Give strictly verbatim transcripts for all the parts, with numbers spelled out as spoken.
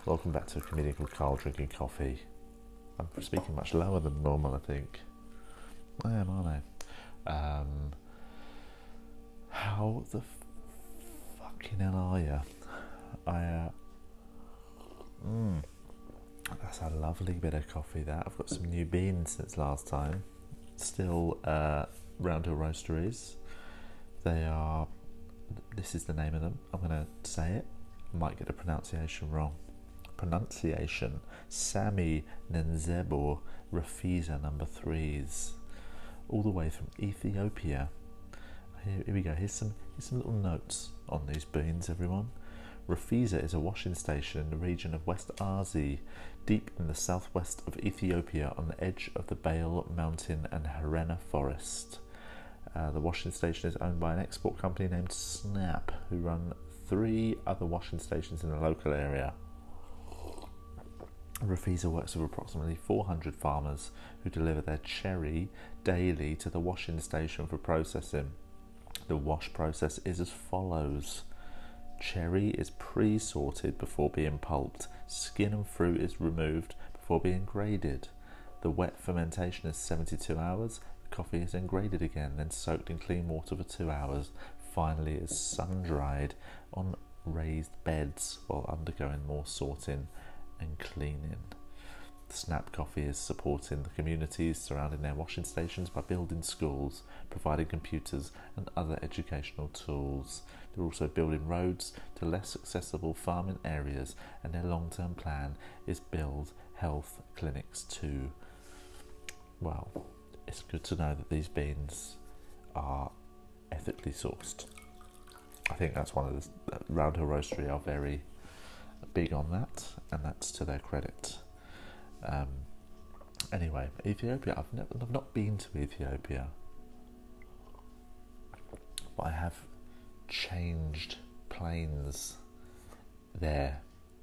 Welcome back to a comedian called Carl drinking coffee. I'm speaking much lower than normal, I think. I am, aren't I? Um, how the fucking hell are you? I, uh, mm, that's a lovely bit of coffee, that. I've got some new beans since last time. Still uh, Round Hill Roasteries. They are, this is the name of them. I'm going to say it. I might get the pronunciation wrong. Pronunciation. Sami Nenzebo Rafisa number threes. All the way from Ethiopia. Here, here we go. Here's some, here's some little notes on these beans, everyone. Rafisa is a washing station in the region of West Arzi, deep in the southwest of Ethiopia on the edge of the Bale Mountain and Harena Forest. Uh, the washing station is owned by an export company named Snap, who run three other washing stations in the local area. Rafisa works with approximately four hundred farmers who deliver their cherry daily to the washing station for processing. The wash process is as follows. Cherry is pre-sorted before being pulped. Skin and fruit is removed before being graded. The wet fermentation is seventy-two hours. The coffee is then graded again, then soaked in clean water for two hours. Finally, it is sun-dried on raised beds while undergoing more sorting and cleaning. Snap Coffee is supporting the communities surrounding their washing stations by building schools, providing computers and other educational tools. They're also building roads to less accessible farming areas, and their long-term plan is build health clinics too. Well, it's good to know that these beans are ethically sourced. I think that's one of the Round Hill Roastery are very big on that, and that's to their credit. Um, anyway, Ethiopia. I've never, I've not been to Ethiopia, but I have changed planes there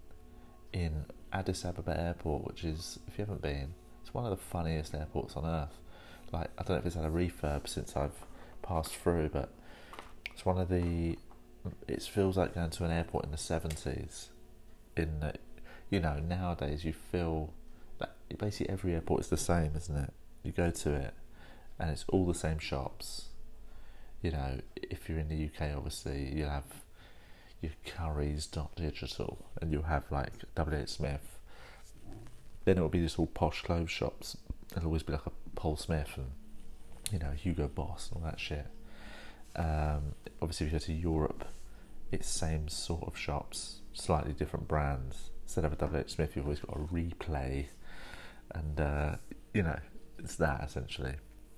in Addis Ababa Airport, which is, if you haven't been, it's one of the funniest airports on earth. Like, I don't know if it's had a refurb since I've passed through, but it's one of the. It feels like going to an airport in the seventies. In that, you know, nowadays you feel that basically every airport is the same, isn't it? You go to it and it's all the same shops. You know, if you're in the U K, obviously you'll have your Currys dot digital and you'll have like W H Smith. Then it'll be just all posh clothes shops. It'll always be like a Paul Smith and, you know, Hugo Boss and all that shit. Um, obviously if you go to Europe, it's same sort of shops, slightly different brands. Instead of a W H Smith, you've always got a Replay, and uh, you know, it's that essentially.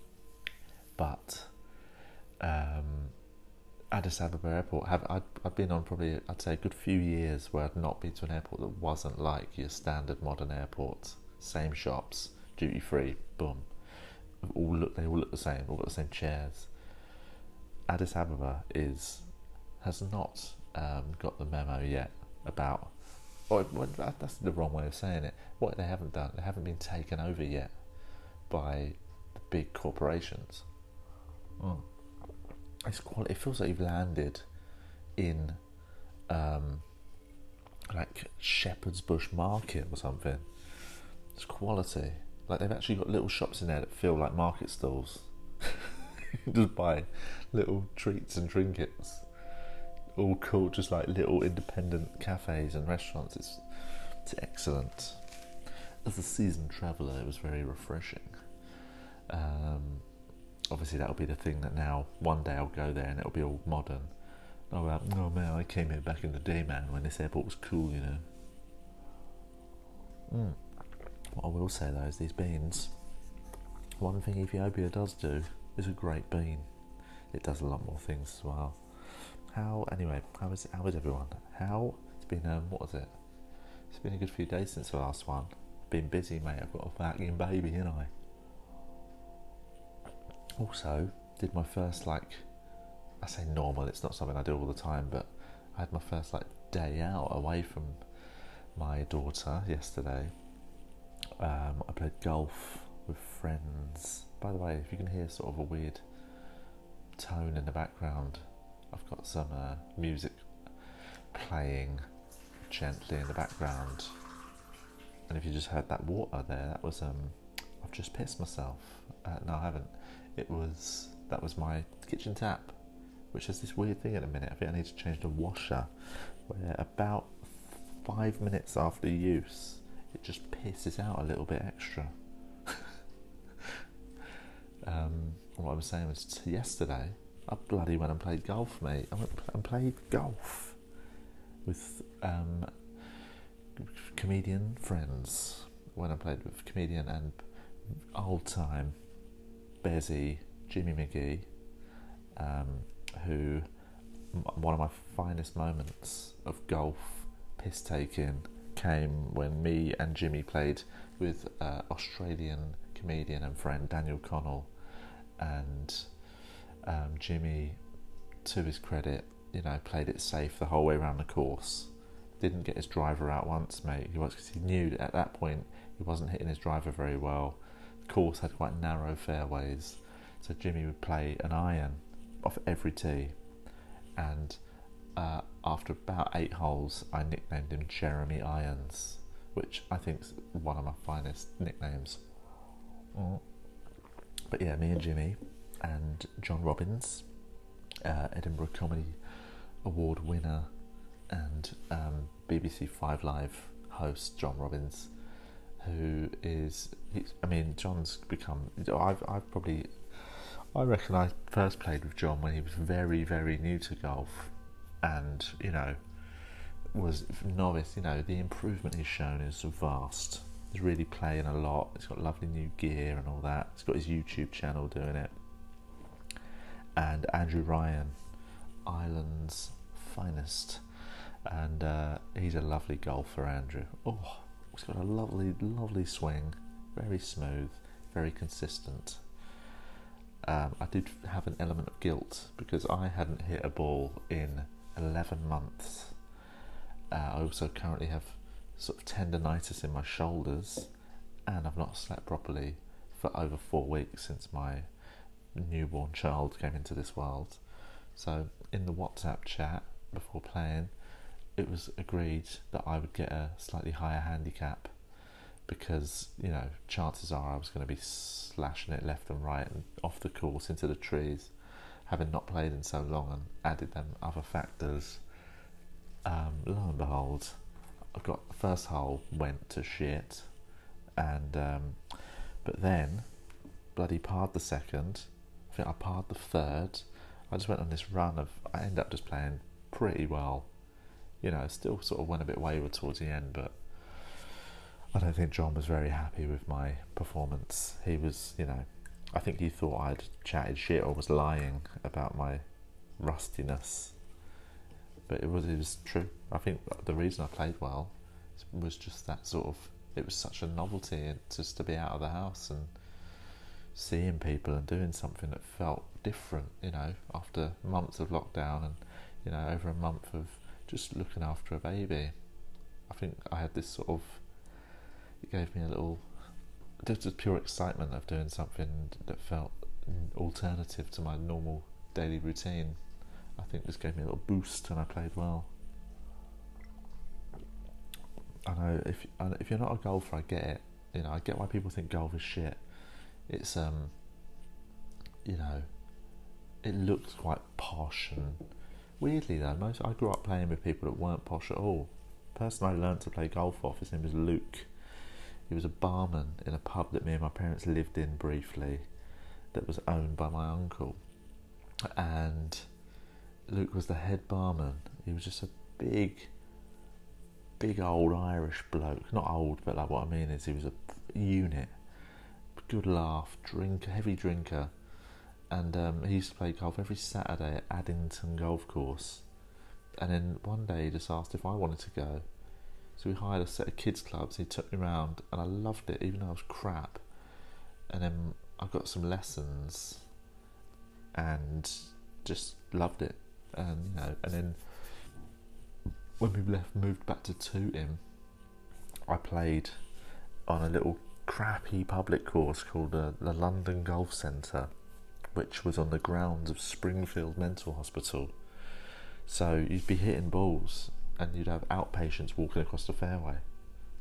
But um, Addis Ababa Airport, have I'd, I've been on probably, I'd say, a good few years where I'd not been to an airport that wasn't like your standard modern airport. Same shops, duty free, boom. All look, they all look the same. All got the same chairs. Addis Ababa is has not um, got the memo yet about. Or well, that's the wrong way of saying it. What they haven't done, they haven't been taken over yet by the big corporations. Mm. It's quite, it feels like you've landed in um, like Shepherd's Bush Market or something. It's quality. Like they've actually got little shops in there that feel like market stalls. Just buy little treats and trinkets. All cool, just like little independent cafes and restaurants. It's it's excellent. As a seasoned traveller, it was very refreshing. Um, obviously, that'll be the thing that now one day I'll go there and it'll be all modern. Oh, well, oh man, I came here back in the day, man, when this airport was cool, you know. Mm. What I will say though is these beans. One thing Ethiopia does do is a great bean. It does a lot more things as well. How, anyway, how is, how is everyone? How, it's been, um, what was it? It's been a good few days since the last one. Been busy, mate. I've got a fucking baby, ain't I? Also, did my first, like, I say normal, it's not something I do all the time, but I had my first, like, day out away from my daughter yesterday. Um, I played golf with friends. By the way, if you can hear sort of a weird tone in the background, I've got some uh, music playing gently in the background. and if you just heard that water there, that was um, I've just pissed myself. Uh, no, I haven't. It was that was my kitchen tap, which has this weird thing at the minute. I think I need to change the washer, where about five minutes after use, it just pisses out a little bit extra. um, what I was saying was yesterday, I bloody went and played golf, mate. I went and played golf with um, comedian friends. When I played with comedian and old time Bezzy, Jimmy McGee, um, who one of my finest moments of golf piss taking came when me and Jimmy played with uh, Australian comedian and friend Daniel Connell, and um, Jimmy, to his credit, you know, played it safe the whole way around the course. Didn't get his driver out once, mate. He was because he knew that at that point he wasn't hitting his driver very well. The course had quite narrow fairways, so Jimmy would play an iron off every tee, and uh, after about eight holes, I nicknamed him Jeremy Irons, which I think is one of my finest nicknames. Mm. But yeah, me and Jimmy and John Robbins, uh, Edinburgh Comedy Award winner and um, B B C Five Live host John Robbins, who is, he's, I mean, John's become, I've, I've probably, I reckon I first played with John when he was very, very new to golf, and, you know, was novice. You know, the improvement he's shown is vast. He's really playing a lot. He's got lovely new gear and all that. He's got his YouTube channel doing it. And Andrew Ryan, Ireland's finest, and uh, he's a lovely golfer, Andrew. Oh, he's got a lovely, lovely swing, very smooth, very consistent. Um, I did have an element of guilt because I hadn't hit a ball in eleven months. Uh, I also currently have sort of tendonitis in my shoulders, and I've not slept properly for over four weeks since my newborn child came into this world. So in the WhatsApp chat before playing, it was agreed that I would get a slightly higher handicap because, you know, chances are I was going to be slashing it left and right and off the course into the trees, having not played in so long and added them other factors. Um, lo and behold, I got the first hole went to shit, and um, but then bloody parred the second. I think I parred the third. I just went on this run of, I ended up just playing pretty well. You know, still sort of went a bit wayward towards the end, but I don't think John was very happy with my performance. He was, you know, I think he thought I'd chatted shit or was lying about my rustiness. But it was, it was true. I think the reason I played well was just that sort of, it was such a novelty just to be out of the house and seeing people and doing something that felt different, you know, after months of lockdown and, you know, over a month of just looking after a baby. I think I had this sort of, it gave me a little, just a pure excitement of doing something that felt alternative to my normal daily routine. I think this gave me a little boost and I played well. I know if if you're not a golfer, I get it. You know, I get why people think golf is shit. It's um, you know, it looks quite posh, and weirdly though, most I grew up playing with people that weren't posh at all. The person I learned to play golf off, his name was Luke. He was a barman in a pub that me and my parents lived in briefly, that was owned by my uncle, and Luke was the head barman. He was just a big, big old Irish bloke. Not old, but like what I mean is he was a unit. Good laugh, drinker, heavy drinker. And um, he used to play golf every Saturday at Addington Golf Course. And then one day he just asked if I wanted to go. So we hired a set of kids clubs. He took me round and I loved it, even though I was crap. And then I got some lessons and just loved it. And you know, and then when we left, moved back to Tooting, I played on a little crappy public course called uh, the London Golf Centre, which was on the grounds of Springfield Mental Hospital. So you'd be hitting balls and you'd have outpatients walking across the fairway.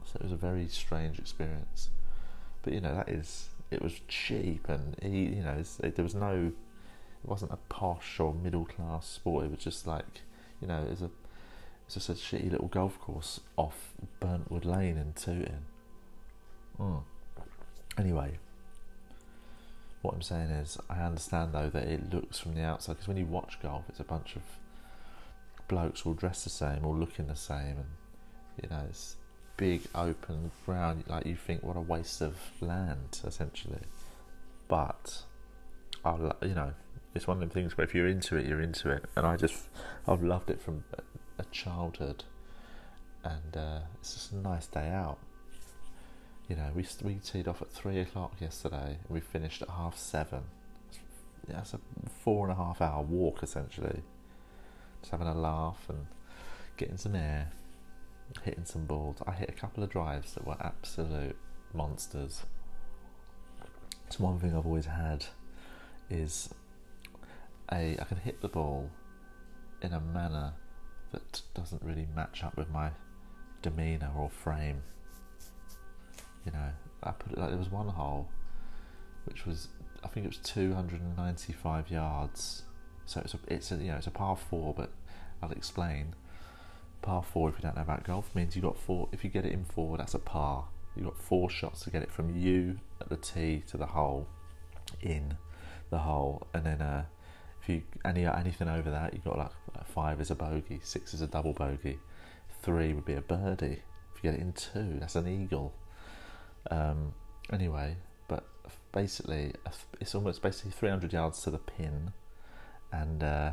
So it was a very strange experience. But you know, that is, it was cheap, and he, you know, it, there was no, it wasn't a posh or middle class sport. It was just like, you know, it was a, it's just a shitty little golf course off Burntwood Lane in Tooting. Mm. Anyway, what I'm saying is, I understand though that it looks from the outside, because when you watch golf, it's a bunch of blokes all dressed the same, all looking the same, and you know, it's big open ground, like you think, what a waste of land, essentially. But I, you know, it's one of them things where if you're into it, you're into it, and I just, I've loved it from a childhood, and uh, it's just a nice day out. You know, we we teed off at three o'clock yesterday, and we finished at half seven. Yeah, it's a four and a half hour walk, essentially. Just having a laugh and getting some air, hitting some balls. I hit a couple of drives that were absolute monsters. It's one thing I've always had is a I can hit the ball in a manner that doesn't really match up with my demeanour or frame. You know, I put it like, there was one hole which was, I think it was two hundred ninety-five yards. So it's a, it's a, you know, it's a par four, but I'll explain. Par four, if you don't know about golf, means you got four. If you get it in four, that's a par. You got four shots to get it from you at the tee to the hole, in the hole, and then uh, if you any anything over that, you got like five is a bogey, six is a double bogey, three would be a birdie. If you get it in two, that's an eagle. Um, anyway, but basically, it's almost basically three hundred yards to the pin, and uh,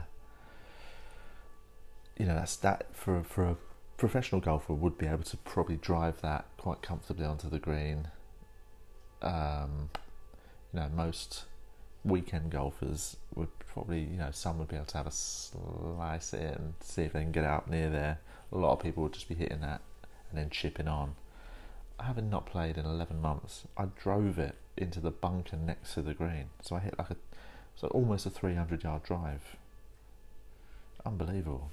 you know, that's that for for a professional golfer would be able to probably drive that quite comfortably onto the green. Um, you know, most weekend golfers would probably, you know, some would be able to have a slice it and see if they can get out near there. A lot of people would just be hitting that and then chipping on. Having not played in eleven months, I drove it into the bunker next to the green, so I hit like a, so almost a three hundred yard drive. Unbelievable.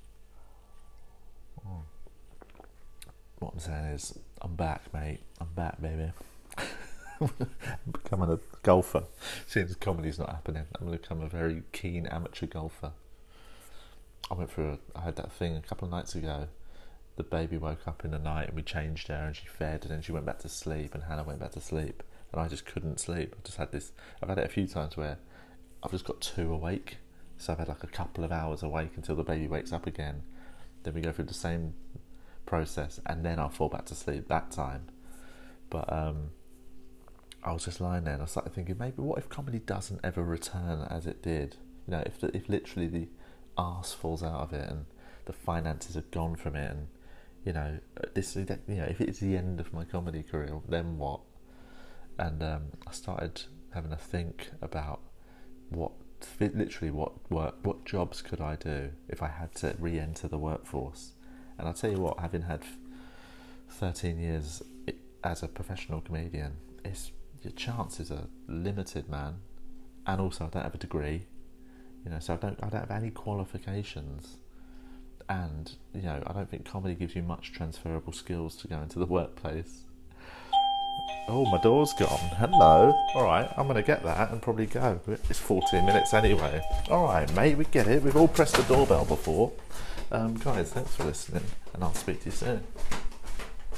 Mm. What I'm saying is, I'm back, mate. I'm back, baby. I'm becoming a golfer. Since comedy's not happening, I'm going to become a very keen amateur golfer. I went through, a, I had that thing a couple of nights ago. The baby woke up in the night and we changed her and she fed, and then she went back to sleep, and Hannah went back to sleep, and I just couldn't sleep. I just had this, I've had it a few times where I've just got too awake, so I've had like a couple of hours awake until the baby wakes up again. Then we go through the same process, and then I'll fall back to sleep that time. But um, I was just lying there and I started thinking, maybe what if comedy doesn't ever return as it did? You know, if the, if literally the arse falls out of it and the finances are gone from it, and you know, this, you know, if it's the end of my comedy career, then what? And um, I started having a think about what, literally, what work, what jobs could I do if I had to re-enter the workforce? And I'll tell you what, having had thirteen years as a professional comedian, it's, your chances are limited, man. And also, I don't have a degree, you know, so I don't, I don't have any qualifications. And, you know, I don't think comedy gives you much transferable skills to go into the workplace. Oh, my door's gone. Hello. All right, I'm going to get that and probably go. It's fourteen minutes anyway. All right, mate, we get it. We've all pressed the doorbell before. Um, guys, thanks for listening, and I'll speak to you soon.